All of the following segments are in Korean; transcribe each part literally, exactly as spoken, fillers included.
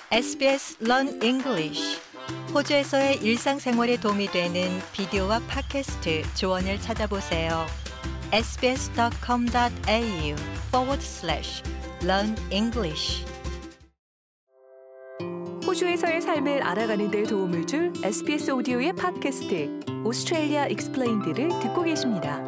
에스비에스 Learn English, 호주에서의 일상생활에 도움이 되는 비디오와 팟캐스트 조언을 찾아보세요. sbs.com.au forward slash learn English. 호주에서의 삶을 알아가는 데 도움을 줄 에스비에스 오디오의 팟캐스트 오스트레일리아 익스플레인드를 듣고 계십니다.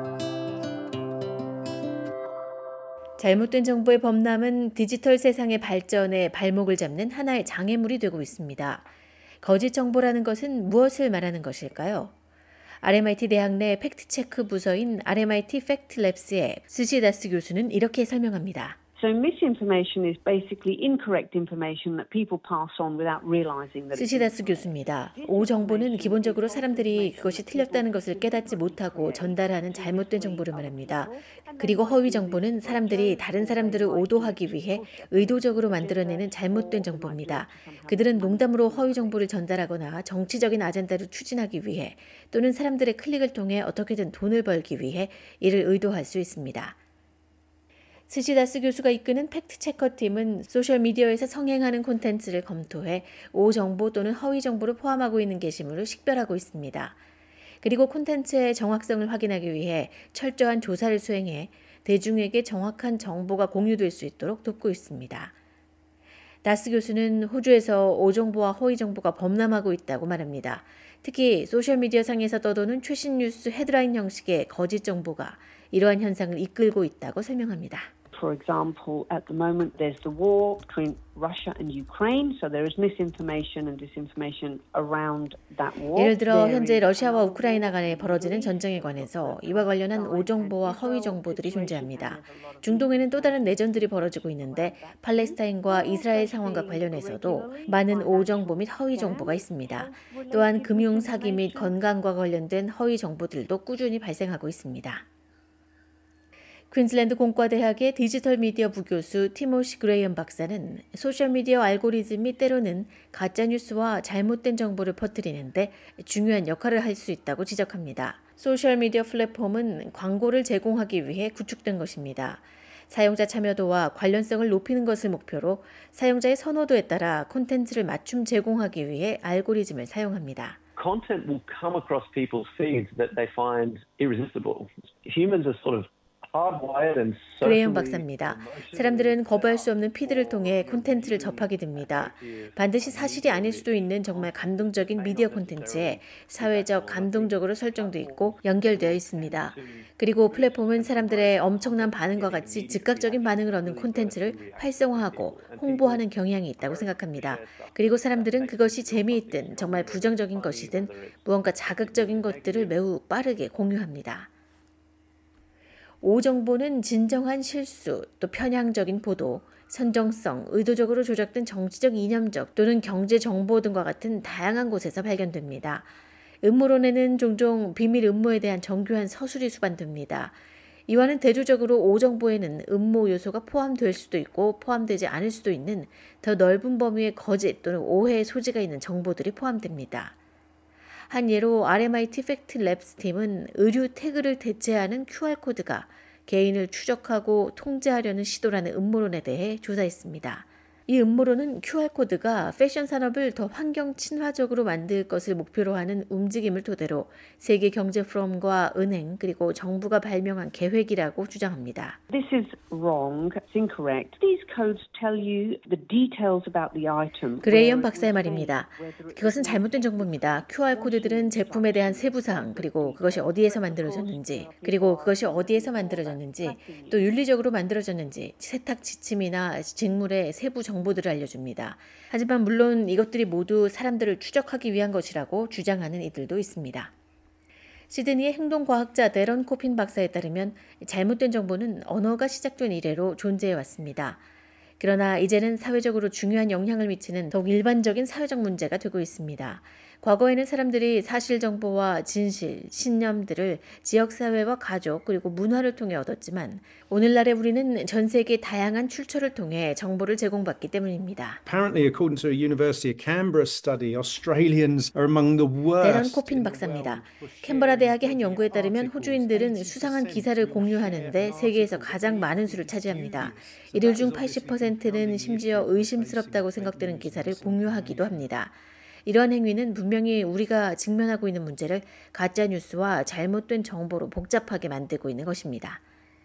잘못된 정보의 범람은 디지털 세상의 발전에 발목을 잡는 하나의 장애물이 되고 있습니다. 거짓 정보라는 것은 무엇을 말하는 것일까요? 알엠아이티 대학 내 팩트체크 부서인 알엠아이티 팩트랩스의 스시다스 교수는 이렇게 설명합니다. So misinformation is basically incorrect information that people pass on without realizing that. 스시다스 교수입니다. 오정보는 기본적으로 사람들이 그것이 틀렸다는 것을 깨닫지 못하고 전달하는 잘못된 정보를 말합니다. 그리고 허위 정보는 사람들이 다른 사람들을 오도하기 위해 의도적으로 만들어내는 잘못된 정보입니다. 그들은 농담으로 허위 정보를 전달하거나 정치적인 아젠다를 추진하기 위해 또는 사람들의 클릭을 통해 어떻게든 돈을 벌기 위해 이를 의도할 수 있습니다. 스시다스 교수가 이끄는 팩트체커팀은 소셜미디어에서 성행하는 콘텐츠를 검토해 오정보 또는 허위 정보를 포함하고 있는 게시물을 식별하고 있습니다. 그리고 콘텐츠의 정확성을 확인하기 위해 철저한 조사를 수행해 대중에게 정확한 정보가 공유될 수 있도록 돕고 있습니다. 다스 교수는 호주에서 오정보와 허위 정보가 범람하고 있다고 말합니다. 특히 소셜미디어 상에서 떠도는 최신 뉴스 헤드라인 형식의 거짓 정보가 이러한 현상을 이끌고 있다고 설명합니다. For example, at the moment there's the war between Russia and Ukraine, so there is misinformation and disinformation around that war. 예를 들어 현재 러시아와 우크라이나 간에 벌어지는 전쟁에 관해서 이와 관련한 오정보와 허위 정보들이 존재합니다. 중동에는 또 다른 내전들이 벌어지고 있는데 팔레스타인과 이스라엘 상황과 관련해서도 많은 오정보 및 허위 정보가 있습니다. 또한 금융 사기 및 건강과 관련된 허위 정보들도 꾸준히 발생하고 있습니다. 퀸즐랜드 공과대학의 디지털 미디어 부교수 티모시 그레이엄 박사는 소셜미디어 알고리즘이 때로는 가짜뉴스와 잘못된 정보를 퍼뜨리는데 중요한 역할을 할 수 있다고 지적합니다. 소셜미디어 플랫폼은 광고를 제공하기 위해 구축된 것입니다. 사용자 참여도와 관련성을 높이는 것을 목표로 사용자의 선호도에 따라 콘텐츠를 맞춤 제공하기 위해 알고리즘을 사용합니다. Content will come across people's feeds that they find irresistible. Humans are sort of 그레이엄 박사입니다. 사람들은 거부할 수 없는 피드를 통해 콘텐츠를 접하게 됩니다. 반드시 사실이 아닐 수도 있는 정말 감동적인 미디어 콘텐츠에 사회적 감동적으로 설정돼 있고 연결되어 있습니다. 그리고 플랫폼은 사람들의 엄청난 반응과 같이 즉각적인 반응을 얻는 콘텐츠를 활성화하고 홍보하는 경향이 있다고 생각합니다. 그리고 사람들은 그것이 재미있든 정말 부정적인 것이든 무언가 자극적인 것들을 매우 빠르게 공유합니다. 오정보는 진정한 실수, 또 편향적인 보도, 선정성, 의도적으로 조작된 정치적 이념적 또는 경제 정보 등과 같은 다양한 곳에서 발견됩니다. 음모론에는 종종 비밀 음모에 대한 정교한 서술이 수반됩니다. 이와는 대조적으로 오정보에는 음모 요소가 포함될 수도 있고 포함되지 않을 수도 있는 더 넓은 범위의 거짓 또는 오해의 소지가 있는 정보들이 포함됩니다. 한 예로 알엠아이티 팩트랩스 팀은 의류 태그를 대체하는 큐알코드가 개인을 추적하고 통제하려는 시도라는 음모론에 대해 조사했습니다. 이 음모론은 큐알코드가 패션 산업을 더 환경 친화적으로 만들 것을 목표로 하는 움직임을 토대로 세계 경제 포럼과 은행 그리고 정부가 발명한 계획이라고 주장합니다. This is wrong. It's incorrect. These codes tell you the details about the item. 그레이엄 박사의 말입니다. 그것은 잘못된 정보입니다. 큐알코드들은 제품에 대한 세부사항 그리고 그것이 어디에서 만들어졌는지 그리고 그것이 어디에서 만들어졌는지 또 윤리적으로 만들어졌는지 세탁 지침이나 직물의 세부 정보들을 알려줍니다. 하지만 물론 이것들이 모두 사람들을 추적하기 위한 것이라고 주장하는 이들도 있습니다. 시드니의 행동과학자 데런 코핀 박사에 따르면 잘못된 정보는 언어가 시작된 이래로 존재해 왔습니다. 그러나 이제는 사회적으로 중요한 영향을 미치는 더욱 일반적인 사회적 문제가 되고 있습니다. 과거에는 사람들이 사실 정보와 진실, 신념들을 지역사회와 가족 그리고 문화를 통해 얻었지만 오늘날의 우리는 전 세계 다양한 출처를 통해 정보를 제공받기 때문입니다. Apparently, according to a University of Canberra study, Australians are among the 데런 worst. 코핀 박사입니다. 캔버라 대학의 한 연구에 따르면 호주인들은 수상한 기사를 공유하는데 세계에서 가장 많은 수를 차지합니다. 이들 중 팔십 퍼센트는 심지어 의심스럽다고 생각되는 기사를 공유하기도 합니다. 이러한 행위는 분명히 우리가 직면하고 있는 문제를 가짜뉴스와 잘못된 정보로 복잡하게 만들고 있는 것입니다.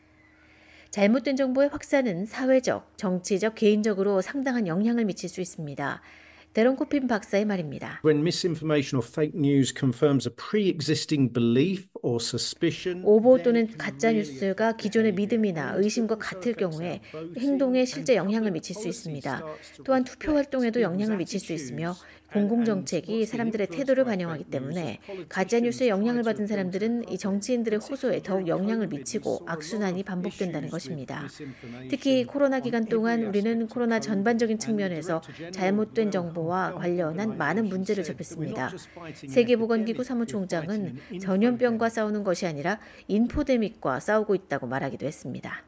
잘못된 정보의 확산은 사회적, 정치적, 개인적으로 상당한 영향을 미칠 수 있습니다. 데런 코핀 박사의 말입니다. When misinformation or fake news confirms a pre-existing belief or suspicion, 오보 또는 가짜 뉴스가 기존의 믿음이나 의심과 같을 경우에 행동에 실제 영향을 미칠 수 있습니다. 또한 투표 활동에도 영향을 미칠 수 있으며 공공정책이 사람들의 태도를 반영하기 때문에 가짜뉴스에 영향을 받은 사람들은 이 정치인들의 호소에 더욱 영향을 미치고 악순환이 반복된다는 것입니다. 특히 코로나 기간 동안 우리는 코로나 전반적인 측면에서 잘못된 정보와 관련한 많은 문제를 접했습니다. 세계보건기구 사무총장은 전염병과 싸우는 것이 아니라 인포데믹과 싸우고 있다고 말하기도 했습니다.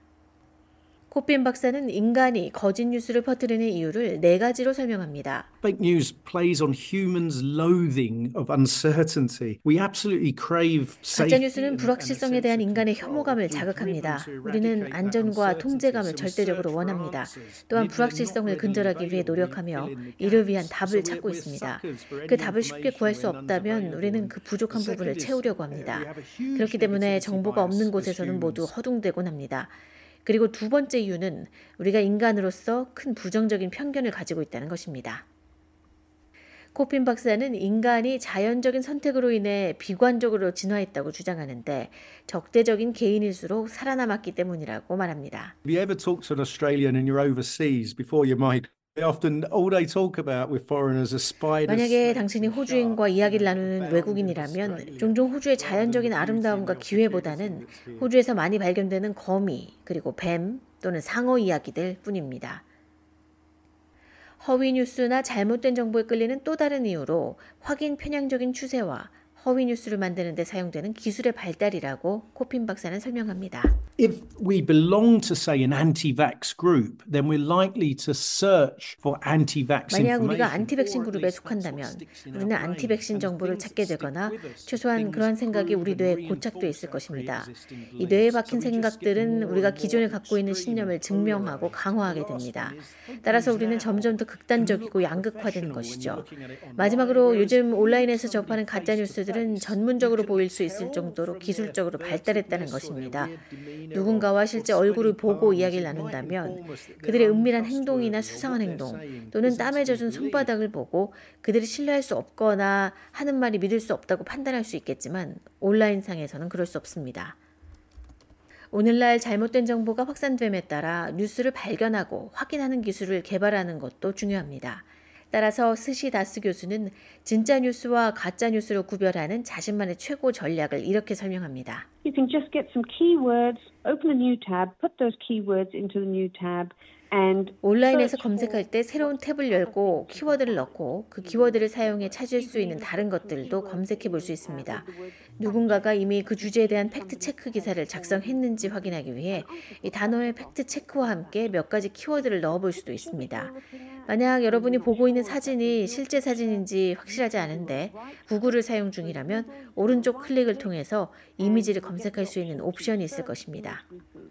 코핀 박사는 인간이 거짓 뉴스를 퍼뜨리는 이유를 네 가지로 설명합니다. fake news plays on humans' loathing of uncertainty. We absolutely crave safety. 가짜 뉴스는 불확실성에 대한 인간의 혐오감을 자극합니다. 우리는 안전과 통제감을 절대적으로 원합니다. 또한 불확실성을 근절하기 위해 노력하며 이를 위한 답을 찾고 있습니다. 그 답을 쉽게 구할 수 없다면 우리는 그 부족한 부분을 채우려고 합니다. 그렇기 때문에 정보가 없는 곳에서는 모두 허둥대곤 합니다. 그리고 두 번째 이유는 우리가 인간으로서 큰 부정적인 편견을 가지고 있다는 것입니다. 코핀 박사는 인간이 자연적인 선택으로 인해 비관적으로 진화했다고 주장하는데 적대적인 개인일수록 살아남았기 때문이라고 말합니다. Have you ever talked to an Australian and you're overseas before you migrate? Often all they talk about with foreigners are spiders. 만약에 당신이 호주인과 이야기를 나누는 외국인이라면 종종 호주의 자연적인 아름다움과 기회보다는 호주에서 많이 발견되는 거미, 그리고 뱀 또는 상어 이야기들 뿐입니다. 허위 뉴스나 잘못된 정보에 끌리는 또 다른 이유로 확인 편향적인 추세와 허위 뉴스를 만드는 데 사용되는 기술의 발달이라고 코핀 박사는 설명합니다. If we belong to, say, an anti-vax group, then we're likely to search for anti-vax information. 만약 우리가 안티백신 그룹에 속한다면 우리는 안티백신 정보를 찾게 되거나 최소한 그러한 생각이 우리 뇌에 고착돼 있을 것입니다. 이 뇌에 박힌 생각들은 우리가 기존에 갖고 있는 신념을 증명하고 강화하게 됩니다. 따라서 우리는 점점 더 극단적이고 양극화되는 것이죠. 마지막으로 요즘 온라인에서 접하는 가짜뉴스들은 전문적으로 보일 수 있을 정도로 기술적으로 발달했다는 것입니다. 누군가와 실제 얼굴을 보고 이야기를 나눈다면 그들의 은밀한 행동이나 수상한 행동 또는 땀에 젖은 손바닥을 보고 그들이 신뢰할 수 없거나 하는 말이 믿을 수 없다고 판단할 수 있겠지만 온라인상에서는 그럴 수 없습니다. 오늘날 잘못된 정보가 확산됨에 따라 뉴스를 발견하고 확인하는 기술을 개발하는 것도 중요합니다. 따라서 스시 다스 교수는 진짜 뉴스와 가짜 뉴스를 구별하는 자신만의 최고 전략을 이렇게 설명합니다. You can just get some keywords, open a new tab, put those keywords into the new tab. 온라인에서 검색할 때 새로운 탭을 열고 키워드를 넣고 그 키워드를 사용해 찾을 수 있는 다른 것들도 검색해 볼 수 있습니다. 누군가가 이미 그 주제에 대한 팩트체크 기사를 작성했는지 확인하기 위해 이 단어의 팩트체크와 함께 몇 가지 키워드를 넣어볼 수도 있습니다. 만약 여러분이 보고 있는 사진이 실제 사진인지 확실하지 않은데 구글을 사용 중이라면 오른쪽 클릭을 통해서 이미지를 검색할 수 있는 옵션이 있을 것입니다.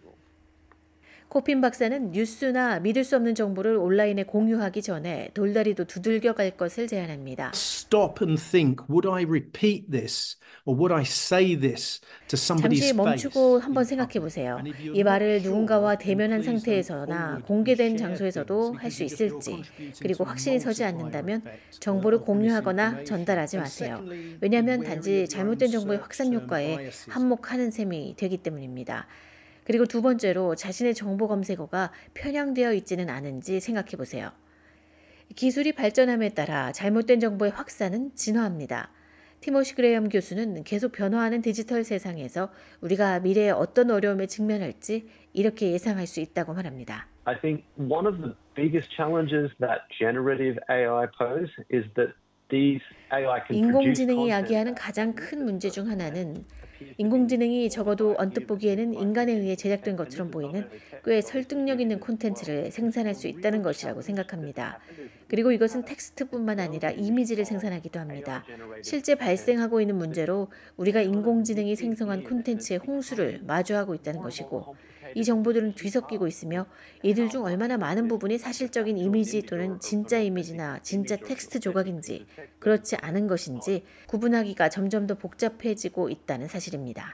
코핀 박사는 뉴스나 믿을 수 없는 정보를 온라인에 공유하기 전에 돌다리도 두들겨 갈 것을 제안합니다. Stop and think, would I repeat this or would I say this to somebody's 잠시 face? 멈추고 한번 생각해 보세요. 이 말을 누군가와 대면한 상태에서나 공개된 장소에서도 할 수 있을지, 그리고 확신이 서지 않는다면 정보를 공유하거나 전달하지 마세요. 왜냐하면 단지 잘못된 정보의 확산 효과에 한몫하는 셈이 되기 때문입니다. 그리고 두 번째로 자신의 정보 검색어가 편향되어 있지는 않은지 생각해 보세요. 기술이 발전함에 따라 잘못된 정보의 확산은 진화합니다. 티모시 그레이엄 교수는 계속 변화하는 디지털 세상에서 우리가 미래에 어떤 어려움에 직면할지 이렇게 예상할 수 있다고 말합니다. I think one of the biggest challenges that generative A I pose is that these A I can produce 인공지능이 content 야기하는 가장 큰 문제 중 하나는 인공지능이 적어도 언뜻 보기에는 인간에 의해 제작된 것처럼 보이는 꽤 설득력 있는 콘텐츠를 생산할 수 있다는 것이라고 생각합니다. 그리고 이것은 텍스트뿐만 아니라 이미지를 생산하기도 합니다. 실제 발생하고 있는 문제로 우리가 인공지능이 생성한 콘텐츠의 홍수를 마주하고 있다는 것이고, 이 정보들은 뒤섞이고 있으며 이들 중 얼마나 많은 부분이 사실적인 이미지 또는 진짜 이미지나 진짜 텍스트 조각인지 그렇지 않은 것인지 구분하기가 점점 더 복잡해지고 있다는 사실입니다.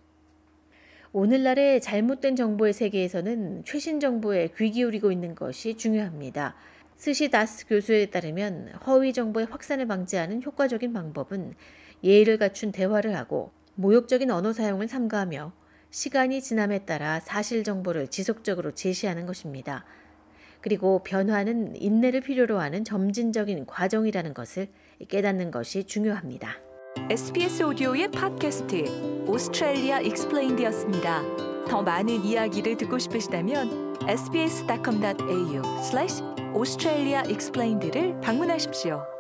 오늘날의 잘못된 정보의 세계에서는 최신 정보에 귀 기울이고 있는 것이 중요합니다. 스시 다스 교수에 따르면 허위 정보의 확산을 방지하는 효과적인 방법은 예의를 갖춘 대화를 하고 모욕적인 언어 사용을 삼가하며 시간이 지남에 따라 사실 정보를 지속적으로 제시하는 것입니다. 그리고 변화는 인내를 필요로 하는 점진적인 과정이라는 것을 깨닫는 것이 중요합니다. 에스비에스 오디오의 팟캐스트 오스트레일리아 익스플레인드였습니다. 더 많은 이야기를 듣고 싶으시다면 에스비에스 닷컴 닷에이유 슬래시 오스트레일리아 익스플레인드를 방문하십시오.